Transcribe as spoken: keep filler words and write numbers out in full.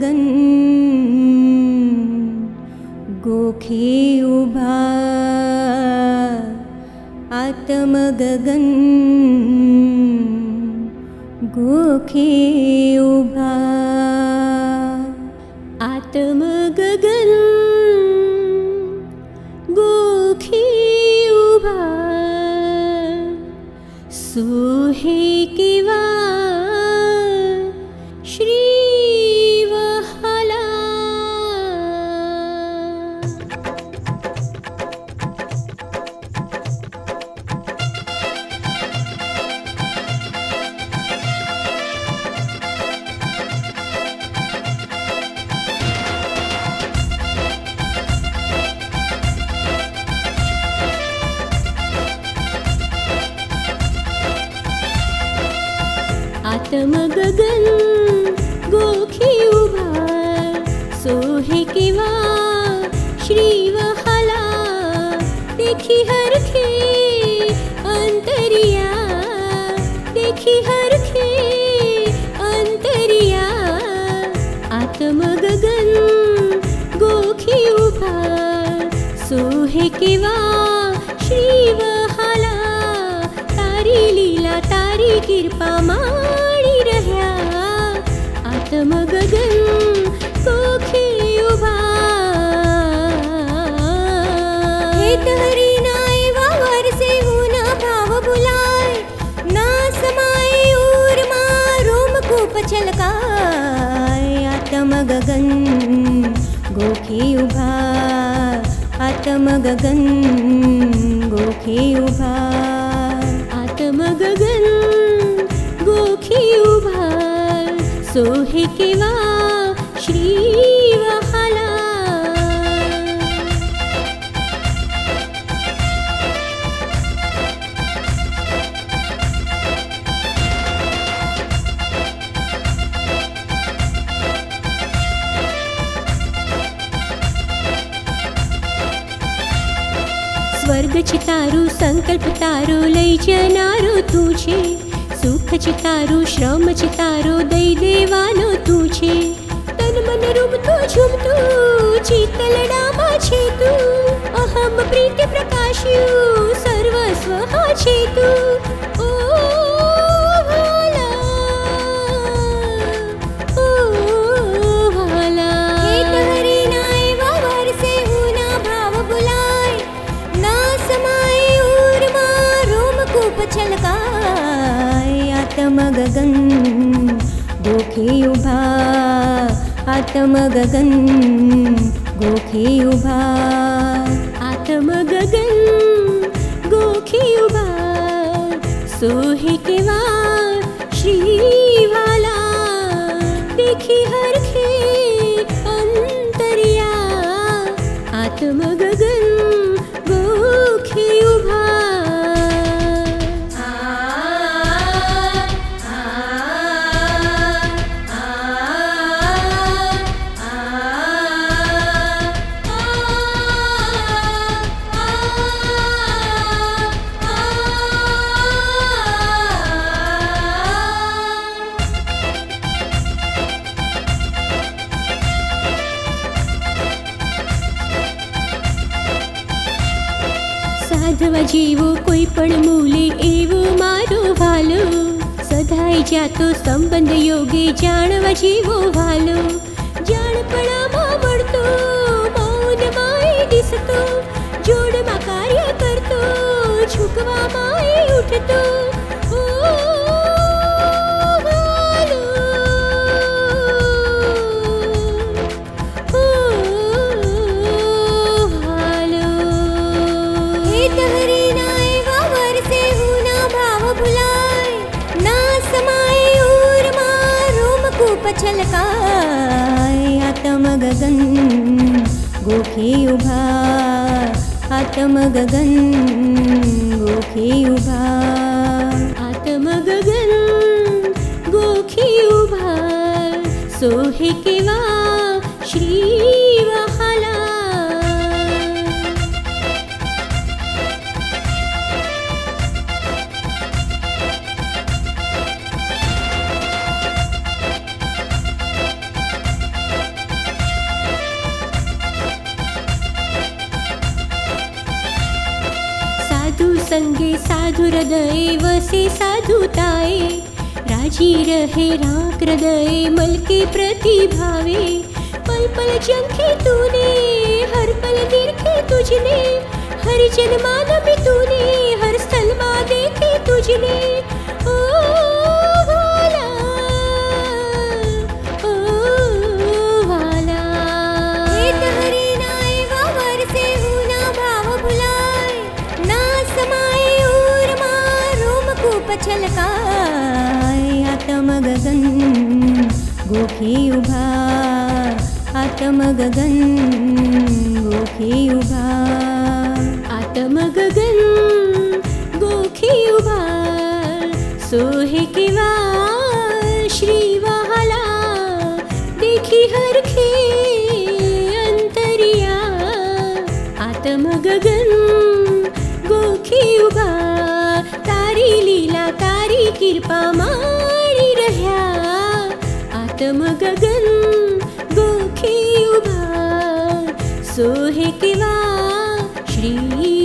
गगन गोखे उभा आत्मगगन गोखे उभा आत्मगगन गोखे उभा सोहे किवा श्री आत्मगगन गोखे उभा सोहे किवा श्रीवहाला देखी हरखे अंतरिया देखी हरखे अंतरिया आत्मगगन गोखे उभा सोहे किवा श्रीवहाला तारी लीला तारी कृपा माणी रह्या आत्मगगन गोखे उभा हेत हरी नाय वावर से होना भाव बुलाय ना समाये उर मा रोम कूप छलकाय आत्मगगन गोखे उभा आत्मगगन गोखे उभा आत्मगगन गोखे उभा सोहे किवा श्रीवहाला स्वर्ग चितारू संकल्प तारो लई जनारो तू छे सुख चितारू श्रम चितारो दई देवानो तू छे तन मन रूमतो झूमतो चितलडामा छे तू अहम प्रीति प्रकाश्यु सर्वस्व हा छे तू ओ भाला ओ भाला हेत हरी नाय वावर से होना भाव बुलाय ना समाये उर मा रोम कूप छलकाय आत्मगगन गोखे उभा आत्मगगन गोखे उभा आत्मगगन गोखे उभा सोहे किवा श्रीवाला देखी हरखे अंतरिया आत्मगगन गोखे उभा साधवा जेवो कोई पण मूले एवो मारो भालो सदाय जातो संबंध योगे जाणवा जेवो भालो जाणपणामा मळतो मौनमाय दिसतो जोडमा कार्य करतो झुकवामाय उठतो ओ भालो ओ भालो हेत हरी नाय वावर से होना भाव बुलाय ना समाये उर मा रोम कूप छलकाय आत्मगगन गोखे उभा आत्मगगन गोखे उभा आत्मगगन गोखे उभा सोहे किवा श्रीवहाला संगे साधु हृदय वसे साधुताए, राजी रहे राख हृदय मल के प्रतिभावे। पल पल जंखे तूने, हर पल देखे तुझने, हर जन्मान में तूने, हर स्थल में देखे तुझने। ओ वाला, ओ वाला, हे तहरे नाए वावर से हूँ ना भाव भुलाए, ना समाए और माँ रोम को पछलकाए। आत्म गगन गोखे उभा, आत्म गगन गोखे उभा, आत्म गगन गोखे उभा, सोहे केवा श्री वाला, देखी हर खे अंतरिया। आत्म गगन गोखे उभा, तारी लीला तारी कृपा माणी रह्या। आत्म गगन गोखे उभा, सोहे केवा श्री